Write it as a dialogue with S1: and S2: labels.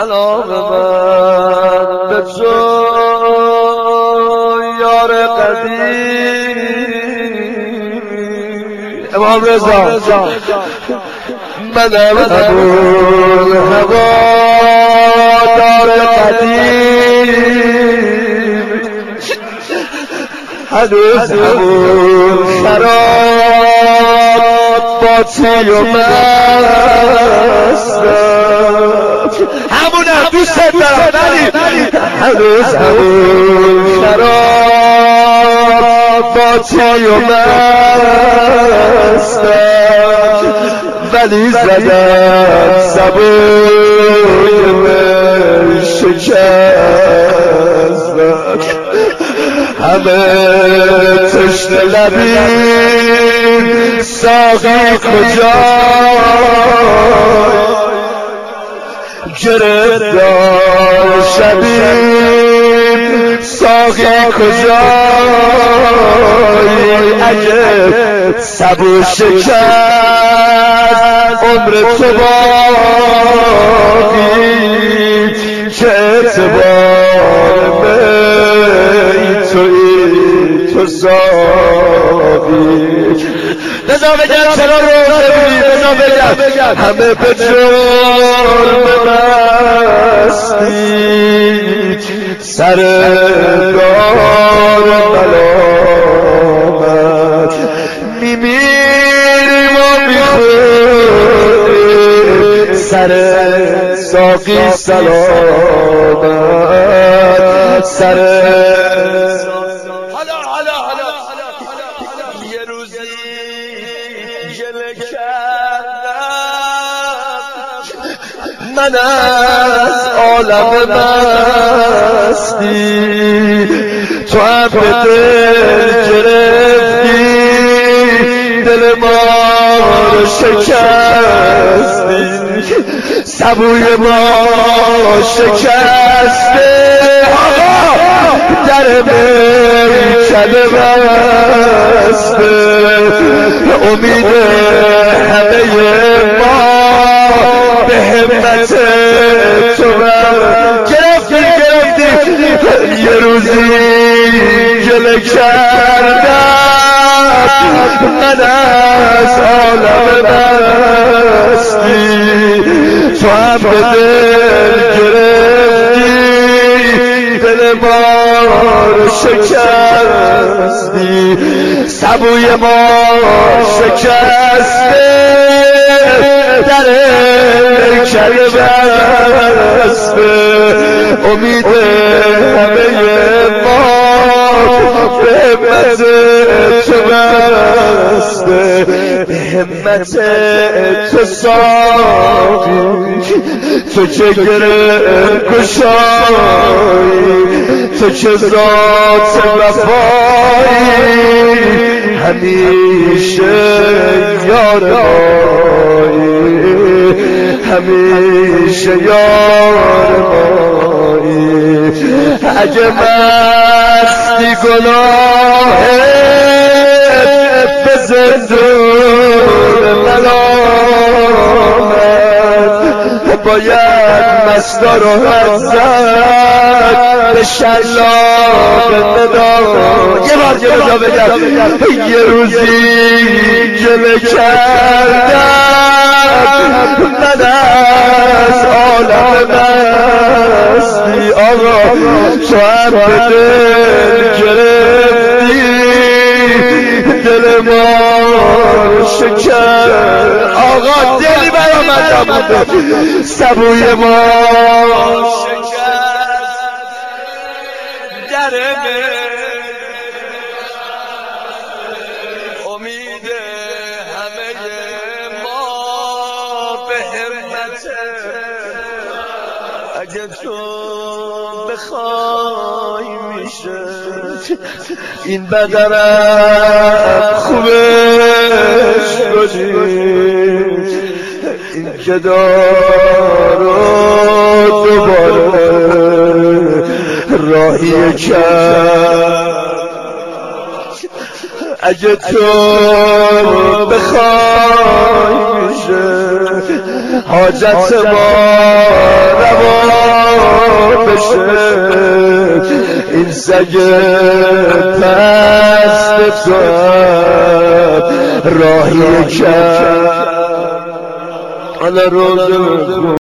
S1: علاقه من به تو یار قدیم امام رضا منم همون هوادار قدیم هنوز همون خراب باطی و مستم همونم دوست دارم هنوز همون خراب باطی و مستم ولی زدم سبوی من شکستم همه تشنه لبیم ساقی کجای گرفتار شبیم ساقی کجای اگه سبو شکست عمر تو باقی که اعتبار تو ساقی بذار بگم چرا روزه بودی بذار بگم همه به جرم مستی سر دار ملامت میمیریم و میخوریم سر ساقی سلامت سر یه روزی گله کردم من از عالم مستی تو هم به دل گرفتی دل ما رو شکستی سبوی ما شکسته در میکده بسته امید همه ما به همت تو گرفتی یه روزی گله کردم من از عالم مستی تو هم به دل گرفتی دل ما رو شکستی سبوی ما شکسته در میکده بسته امید همه ما به همت تو بسته به همت تو ساقی تو که گره گشایی تو که ذات وفایی همیشه یار مایی همیشه یار مایی اگه مستی گناهه به زندون ملامت باید مستا رو حد زد به شلاق ندام یه بار بگم یه روزی گله کردم من از عالم مستی آقا تو هم به دل گرفتی دل ما شکر آقا دلی برآمد بوده سبوی ما شکر در امید همه ما به همت اگه تو بخوای میشه این بدنم خوبش کنی این جدارو دوباره راهی کرد اگه تو بخوای میشه حاجت ما روا این سگ پست تو راهی کرد. حالا روزه